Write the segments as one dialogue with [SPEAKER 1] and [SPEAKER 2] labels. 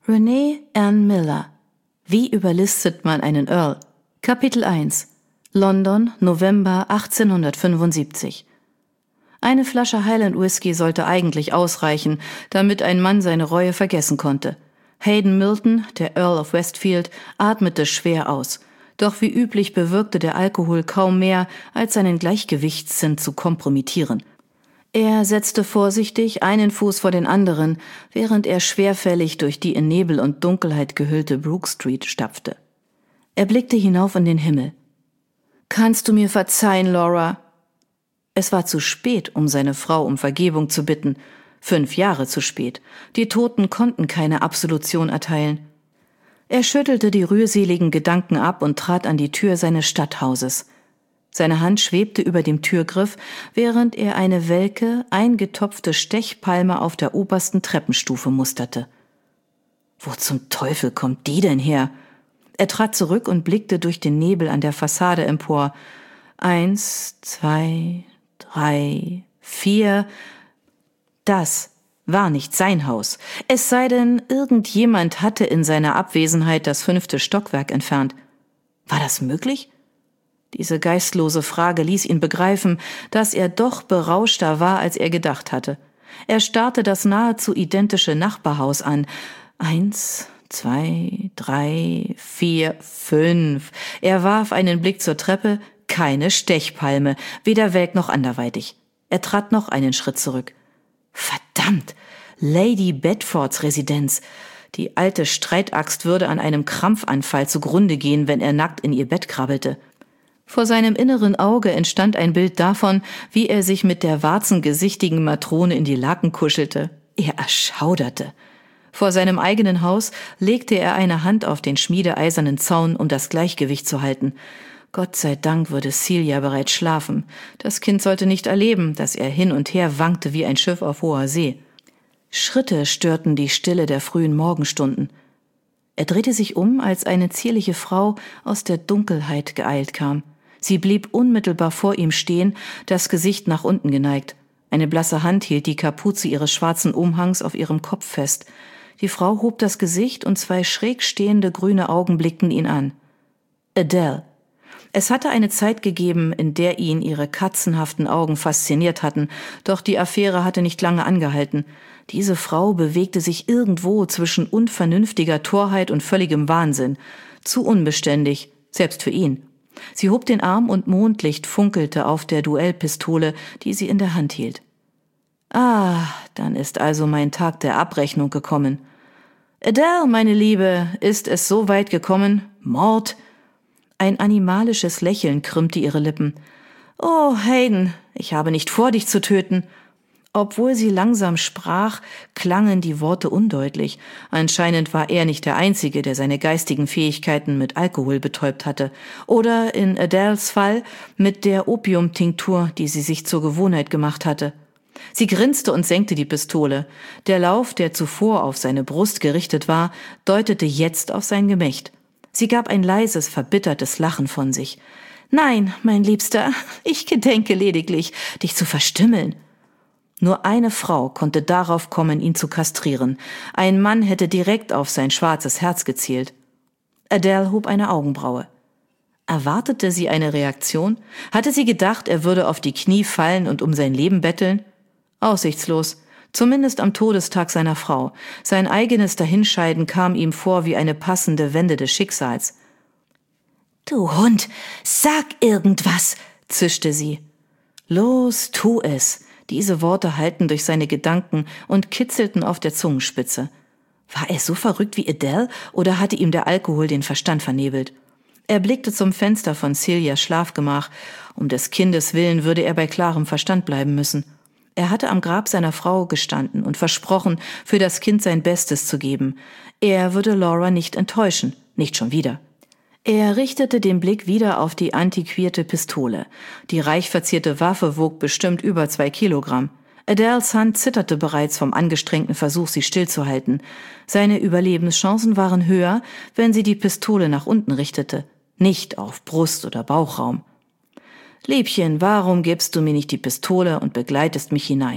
[SPEAKER 1] Renee Ann Miller. Wie überlistet man einen Earl? Kapitel 1. London, November 1875. Eine Flasche Highland Whisky sollte eigentlich ausreichen, damit ein Mann seine Reue vergessen konnte. Hayden Milton, der Earl of Westfield, atmete schwer aus. Doch wie üblich bewirkte der Alkohol kaum mehr, als seinen Gleichgewichtssinn zu kompromittieren. Er setzte vorsichtig einen Fuß vor den anderen, während er schwerfällig durch die in Nebel und Dunkelheit gehüllte Brook Street stapfte. Er blickte hinauf in den Himmel. »Kannst du mir verzeihen, Laura?« Es war zu spät, um seine Frau um Vergebung zu bitten. 5 Jahre zu spät. Die Toten konnten keine Absolution erteilen. Er schüttelte die rührseligen Gedanken ab und trat an die Tür seines Stadthauses. Seine Hand schwebte über dem Türgriff, während er eine welke, eingetopfte Stechpalme auf der obersten Treppenstufe musterte. Wo zum Teufel kommt die denn her? Er trat zurück und blickte durch den Nebel an der Fassade empor. 1, 2, 3, 4. Das war nicht sein Haus. Es sei denn, irgendjemand hatte in seiner Abwesenheit das 5. Stockwerk entfernt. War das möglich? Diese geistlose Frage ließ ihn begreifen, dass er doch berauschter war, als er gedacht hatte. Er starrte das nahezu identische Nachbarhaus an. 1, 2, 3, 4, 5. Er warf einen Blick zur Treppe. Keine Stechpalme, weder welk noch anderweitig. Er trat noch einen Schritt zurück. Verdammt! Lady Bedfords Residenz. Die alte Streitaxt würde an einem Krampfanfall zugrunde gehen, wenn er nackt in ihr Bett krabbelte. Vor seinem inneren Auge entstand ein Bild davon, wie er sich mit der warzengesichtigen Matrone in die Laken kuschelte. Er erschauderte. Vor seinem eigenen Haus legte er eine Hand auf den schmiedeeisernen Zaun, um das Gleichgewicht zu halten. Gott sei Dank würde Celia bereits schlafen. Das Kind sollte nicht erleben, dass er hin und her wankte wie ein Schiff auf hoher See. Schritte störten die Stille der frühen Morgenstunden. Er drehte sich um, als eine zierliche Frau aus der Dunkelheit geeilt kam. Sie blieb unmittelbar vor ihm stehen, das Gesicht nach unten geneigt. Eine blasse Hand hielt die Kapuze ihres schwarzen Umhangs auf ihrem Kopf fest. Die Frau hob das Gesicht und 2 schräg stehende grüne Augen blickten ihn an. Adele. Es hatte eine Zeit gegeben, in der ihn ihre katzenhaften Augen fasziniert hatten, doch die Affäre hatte nicht lange angehalten. Diese Frau bewegte sich irgendwo zwischen unvernünftiger Torheit und völligem Wahnsinn. Zu unbeständig, selbst für ihn. Sie hob den Arm und Mondlicht funkelte auf der Duellpistole, die sie in der Hand hielt. Ah, dann ist also mein Tag der Abrechnung gekommen. Adele, meine Liebe, ist es so weit gekommen? Mord? Ein animalisches Lächeln krümmte ihre Lippen. Oh, Hayden, ich habe nicht vor, dich zu töten. Obwohl sie langsam sprach, klangen die Worte undeutlich. Anscheinend war er nicht der Einzige, der seine geistigen Fähigkeiten mit Alkohol betäubt hatte. Oder in Adeles Fall mit der Opiumtinktur, die sie sich zur Gewohnheit gemacht hatte. Sie grinste und senkte die Pistole. Der Lauf, der zuvor auf seine Brust gerichtet war, deutete jetzt auf sein Gemächt. Sie gab ein leises, verbittertes Lachen von sich. »Nein, mein Liebster, ich gedenke lediglich, dich zu verstümmeln.« Nur eine Frau konnte darauf kommen, ihn zu kastrieren. Ein Mann hätte direkt auf sein schwarzes Herz gezielt. Adele hob eine Augenbraue. Erwartete sie eine Reaktion? Hatte sie gedacht, er würde auf die Knie fallen und um sein Leben betteln? Aussichtslos. Zumindest am Todestag seiner Frau. Sein eigenes Dahinscheiden kam ihm vor wie eine passende Wende des Schicksals. »Du Hund, sag irgendwas«, zischte sie. »Los, tu es.« Diese Worte hallten durch seine Gedanken und kitzelten auf der Zungenspitze. War er so verrückt wie Adele oder hatte ihm der Alkohol den Verstand vernebelt? Er blickte zum Fenster von Celias Schlafgemach. Um des Kindes willen würde er bei klarem Verstand bleiben müssen. Er hatte am Grab seiner Frau gestanden und versprochen, für das Kind sein Bestes zu geben. Er würde Laura nicht enttäuschen, nicht schon wieder. Er richtete den Blick wieder auf die antiquierte Pistole. Die reich verzierte Waffe wog bestimmt über 2 Kilogramm. Adeles Hand zitterte bereits vom angestrengten Versuch, sie stillzuhalten. Seine Überlebenschancen waren höher, wenn sie die Pistole nach unten richtete, nicht auf Brust- oder Bauchraum. »Liebchen, warum gibst du mir nicht die Pistole und begleitest mich hinein?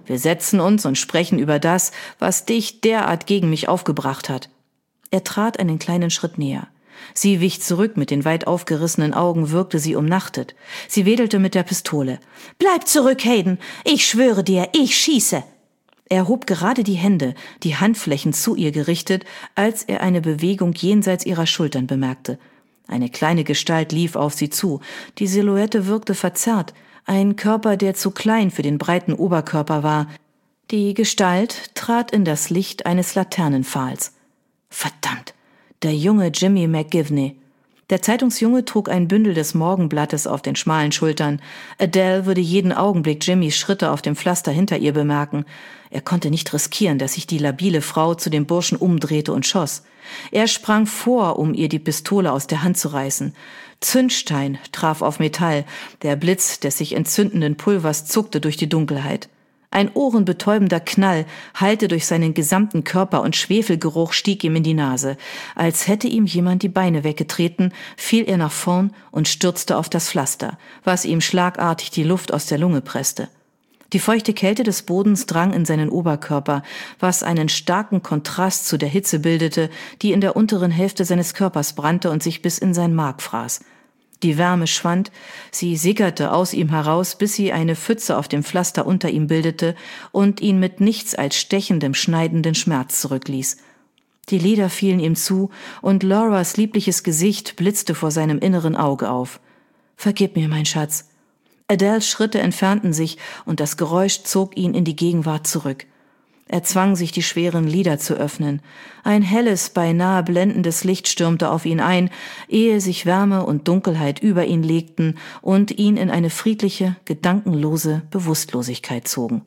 [SPEAKER 1] Wir setzen uns und sprechen über das, was dich derart gegen mich aufgebracht hat. Er trat einen kleinen Schritt näher. Sie wich zurück, mit den weit aufgerissenen Augen wirkte sie umnachtet. Sie wedelte mit der Pistole. »Bleib zurück, Hayden! Ich schwöre dir, ich schieße!« Er hob gerade die Hände, die Handflächen zu ihr gerichtet, als er eine Bewegung jenseits ihrer Schultern bemerkte. Eine kleine Gestalt lief auf sie zu. Die Silhouette wirkte verzerrt, ein Körper, der zu klein für den breiten Oberkörper war. Die Gestalt trat in das Licht eines Laternenpfahls. Verdammt! Der junge Jimmy McGivney. Der Zeitungsjunge trug ein Bündel des Morgenblattes auf den schmalen Schultern. Adele würde jeden Augenblick Jimmys Schritte auf dem Pflaster hinter ihr bemerken. Er konnte nicht riskieren, dass sich die labile Frau zu dem Burschen umdrehte und schoss. Er sprang vor, um ihr die Pistole aus der Hand zu reißen. Zündstein traf auf Metall. Der Blitz des sich entzündenden Pulvers zuckte durch die Dunkelheit. Ein ohrenbetäubender Knall hallte durch seinen gesamten Körper und Schwefelgeruch stieg ihm in die Nase. Als hätte ihm jemand die Beine weggetreten, fiel er nach vorn und stürzte auf das Pflaster, was ihm schlagartig die Luft aus der Lunge presste. Die feuchte Kälte des Bodens drang in seinen Oberkörper, was einen starken Kontrast zu der Hitze bildete, die in der unteren Hälfte seines Körpers brannte und sich bis in sein Mark fraß. Die Wärme schwand, sie sickerte aus ihm heraus, bis sie eine Pfütze auf dem Pflaster unter ihm bildete und ihn mit nichts als stechendem, schneidenden Schmerz zurückließ. Die Lider fielen ihm zu, und Lauras liebliches Gesicht blitzte vor seinem inneren Auge auf. »Vergib mir, mein Schatz.« Adeles Schritte entfernten sich, und das Geräusch zog ihn in die Gegenwart zurück. Er zwang sich, die schweren Lider zu öffnen. Ein helles, beinahe blendendes Licht stürmte auf ihn ein, ehe sich Wärme und Dunkelheit über ihn legten und ihn in eine friedliche, gedankenlose Bewusstlosigkeit zogen.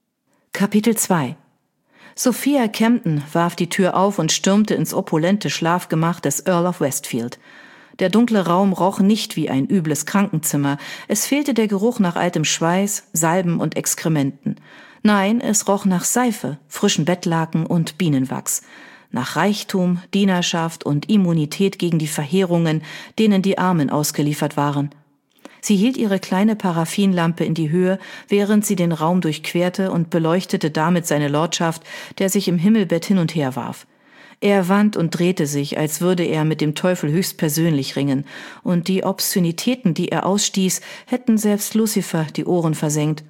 [SPEAKER 1] Kapitel 2 Sophia Campton warf die Tür auf und stürmte ins opulente Schlafgemach des Earl of Westfield. Der dunkle Raum roch nicht wie ein übles Krankenzimmer. Es fehlte der Geruch nach altem Schweiß, Salben und Exkrementen. Nein, es roch nach Seife, frischen Bettlaken und Bienenwachs, nach Reichtum, Dienerschaft und Immunität gegen die Verheerungen, denen die Armen ausgeliefert waren. Sie hielt ihre kleine Paraffinlampe in die Höhe, während sie den Raum durchquerte und beleuchtete damit seine Lordschaft, der sich im Himmelbett hin und her warf. Er wand und drehte sich, als würde er mit dem Teufel höchstpersönlich ringen, und die Obszönitäten, die er ausstieß, hätten selbst Luzifer die Ohren versengt.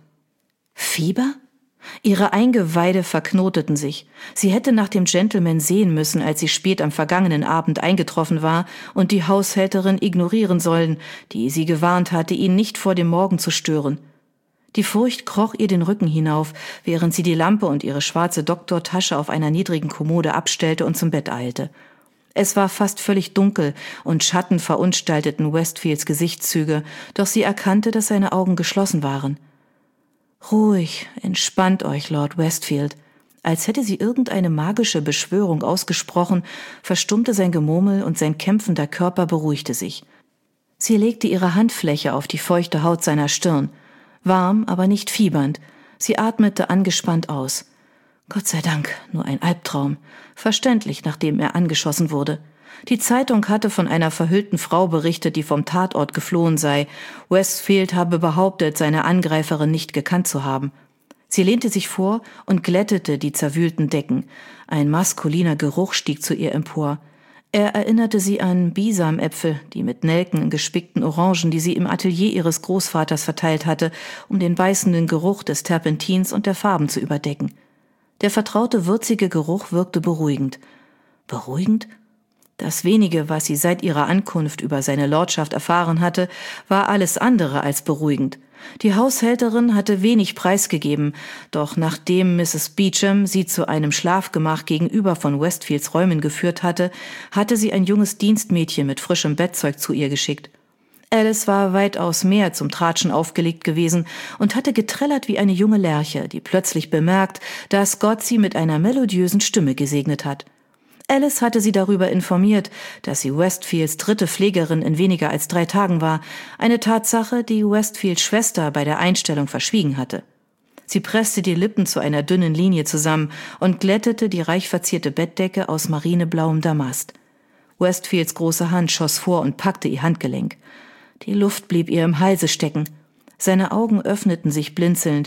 [SPEAKER 1] Fieber? Ihre Eingeweide verknoteten sich. Sie hätte nach dem Gentleman sehen müssen, als sie spät am vergangenen Abend eingetroffen war, und die Haushälterin ignorieren sollen, die sie gewarnt hatte, ihn nicht vor dem Morgen zu stören. Die Furcht kroch ihr den Rücken hinauf, während sie die Lampe und ihre schwarze Doktortasche auf einer niedrigen Kommode abstellte und zum Bett eilte. Es war fast völlig dunkel, und Schatten verunstalteten Westfields Gesichtszüge, doch sie erkannte, dass seine Augen geschlossen waren. »Ruhig, entspannt euch, Lord Westfield.« Als hätte sie irgendeine magische Beschwörung ausgesprochen, verstummte sein Gemurmel und sein kämpfender Körper beruhigte sich. Sie legte ihre Handfläche auf die feuchte Haut seiner Stirn. Warm, aber nicht fiebernd. Sie atmete angespannt aus. Gott sei Dank, nur ein Albtraum. Verständlich, nachdem er angeschossen wurde. Die Zeitung hatte von einer verhüllten Frau berichtet, die vom Tatort geflohen sei. Westfield habe behauptet, seine Angreiferin nicht gekannt zu haben. Sie lehnte sich vor und glättete die zerwühlten Decken. Ein maskuliner Geruch stieg zu ihr empor. Er erinnerte sie an Bisamäpfel, die mit Nelken gespickten Orangen, die sie im Atelier ihres Großvaters verteilt hatte, um den beißenden Geruch des Terpentins und der Farben zu überdecken. Der vertraute würzige Geruch wirkte beruhigend. Beruhigend? Das wenige, was sie seit ihrer Ankunft über seine Lordschaft erfahren hatte, war alles andere als beruhigend. Die Haushälterin hatte wenig preisgegeben, doch nachdem Mrs. Beauchamp sie zu einem Schlafgemach gegenüber von Westfields Räumen geführt hatte, hatte sie ein junges Dienstmädchen mit frischem Bettzeug zu ihr geschickt. Alice war weitaus mehr zum Tratschen aufgelegt gewesen und hatte getrellert wie eine junge Lerche, die plötzlich bemerkt, dass Gott sie mit einer melodiösen Stimme gesegnet hat. Alice hatte sie darüber informiert, dass sie Westfields dritte Pflegerin in weniger als 3 Tagen war, eine Tatsache, die Westfields Schwester bei der Einstellung verschwiegen hatte. Sie presste die Lippen zu einer dünnen Linie zusammen und glättete die reich verzierte Bettdecke aus marineblauem Damast. Westfields große Hand schoss vor und packte ihr Handgelenk. Die Luft blieb ihr im Halse stecken. Seine Augen öffneten sich blinzelnd.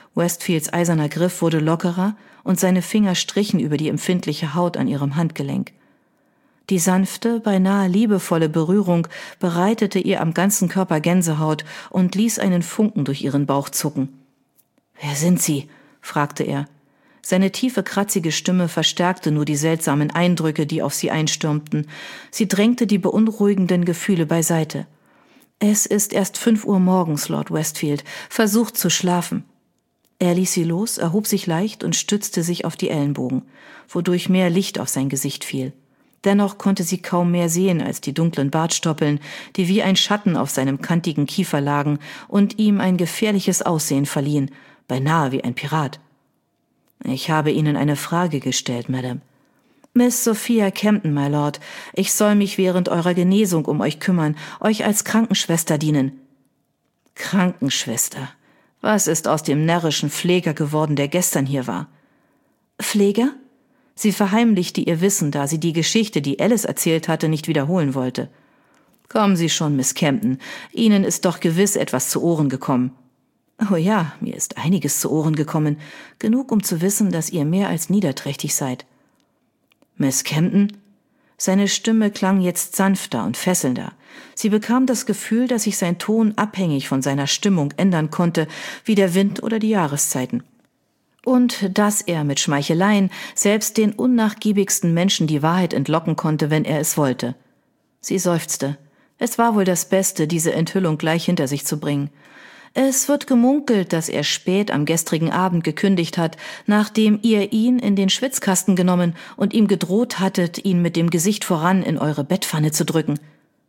[SPEAKER 1] Westfields eiserner Griff wurde lockerer und seine Finger strichen über die empfindliche Haut an ihrem Handgelenk. Die sanfte, beinahe liebevolle Berührung bereitete ihr am ganzen Körper Gänsehaut und ließ einen Funken durch ihren Bauch zucken. »Wer sind Sie?« fragte er. Seine tiefe, kratzige Stimme verstärkte nur die seltsamen Eindrücke, die auf sie einstürmten. Sie drängte die beunruhigenden Gefühle beiseite. »Es ist erst 5 Uhr morgens, Lord Westfield. Versucht zu schlafen.« Er ließ sie los, erhob sich leicht und stützte sich auf die Ellenbogen, wodurch mehr Licht auf sein Gesicht fiel. Dennoch konnte sie kaum mehr sehen als die dunklen Bartstoppeln, die wie ein Schatten auf seinem kantigen Kiefer lagen und ihm ein gefährliches Aussehen verliehen, beinahe wie ein Pirat. »Ich habe Ihnen eine Frage gestellt, Madame.« »Miss Sophia Campton, my Lord. Ich soll mich während eurer Genesung um euch kümmern, euch als Krankenschwester dienen.« »Krankenschwester? Was ist aus dem närrischen Pfleger geworden, der gestern hier war?« »Pfleger?« Sie verheimlichte ihr Wissen, da sie die Geschichte, die Alice erzählt hatte, nicht wiederholen wollte. »Kommen Sie schon, Miss Campton. Ihnen ist doch gewiss etwas zu Ohren gekommen.« »Oh ja, mir ist einiges zu Ohren gekommen. Genug, um zu wissen, dass ihr mehr als niederträchtig seid.« »Miss Campton?« Seine Stimme klang jetzt sanfter und fesselnder. Sie bekam das Gefühl, dass sich sein Ton abhängig von seiner Stimmung ändern konnte, wie der Wind oder die Jahreszeiten. Und dass er mit Schmeicheleien selbst den unnachgiebigsten Menschen die Wahrheit entlocken konnte, wenn er es wollte. Sie seufzte. Es war wohl das Beste, diese Enthüllung gleich hinter sich zu bringen. Es wird gemunkelt, dass er spät am gestrigen Abend gekündigt hat, nachdem ihr ihn in den Schwitzkasten genommen und ihm gedroht hattet, ihn mit dem Gesicht voran in eure Bettpfanne zu drücken.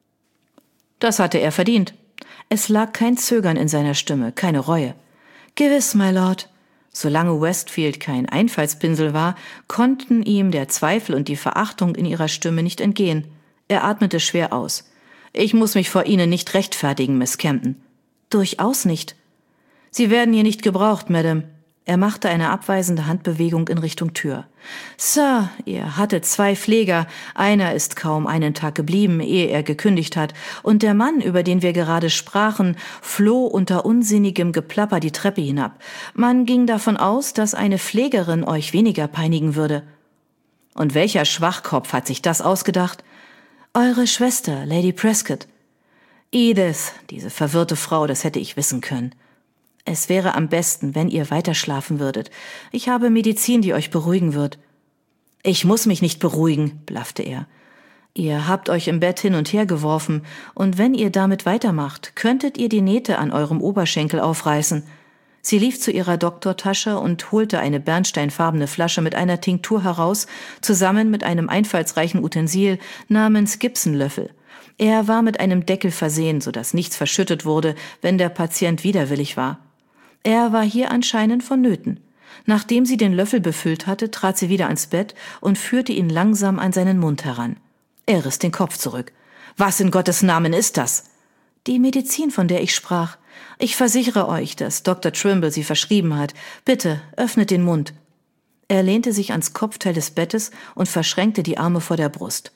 [SPEAKER 1] Das hatte er verdient. Es lag kein Zögern in seiner Stimme, keine Reue. »Gewiss, my Lord.« Solange Westfield kein Einfallspinsel war, konnten ihm der Zweifel und die Verachtung in ihrer Stimme nicht entgehen. Er atmete schwer aus. »Ich muss mich vor Ihnen nicht rechtfertigen, Miss Campton.« »Durchaus nicht.« »Sie werden hier nicht gebraucht, Madame.« Er machte eine abweisende Handbewegung in Richtung Tür. »Sir, ihr hattet 2 Pfleger. Einer ist kaum einen Tag geblieben, ehe er gekündigt hat. Und der Mann, über den wir gerade sprachen, floh unter unsinnigem Geplapper die Treppe hinab. Man ging davon aus, dass eine Pflegerin euch weniger peinigen würde.« »Und welcher Schwachkopf hat sich das ausgedacht?« »Eure Schwester, Lady Prescott.« »Edith, diese verwirrte Frau, das hätte ich wissen können.« »Es wäre am besten, wenn ihr weiter schlafen würdet. Ich habe Medizin, die euch beruhigen wird.« »Ich muss mich nicht beruhigen«, blaffte er. »Ihr habt euch im Bett hin und her geworfen, und wenn ihr damit weitermacht, könntet ihr die Nähte an eurem Oberschenkel aufreißen.« Sie lief zu ihrer Doktortasche und holte eine bernsteinfarbene Flasche mit einer Tinktur heraus, zusammen mit einem einfallsreichen Utensil namens Gibsonlöffel. Er war mit einem Deckel versehen, sodass nichts verschüttet wurde, wenn der Patient widerwillig war. Er war hier anscheinend vonnöten. Nachdem sie den Löffel befüllt hatte, trat sie wieder ans Bett und führte ihn langsam an seinen Mund heran. Er riss den Kopf zurück. »Was in Gottes Namen ist das?« »Die Medizin, von der ich sprach. Ich versichere euch, dass Dr. Trimble sie verschrieben hat. Bitte, öffnet den Mund.« Er lehnte sich ans Kopfteil des Bettes und verschränkte die Arme vor der Brust.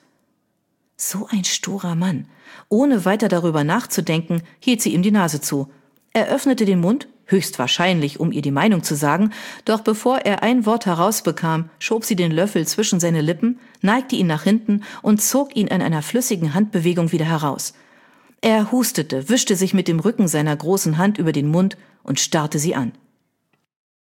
[SPEAKER 1] So ein sturer Mann. Ohne weiter darüber nachzudenken, hielt sie ihm die Nase zu. Er öffnete den Mund, höchstwahrscheinlich, um ihr die Meinung zu sagen, doch bevor er ein Wort herausbekam, schob sie den Löffel zwischen seine Lippen, neigte ihn nach hinten und zog ihn in einer flüssigen Handbewegung wieder heraus. Er hustete, wischte sich mit dem Rücken seiner großen Hand über den Mund und starrte sie an.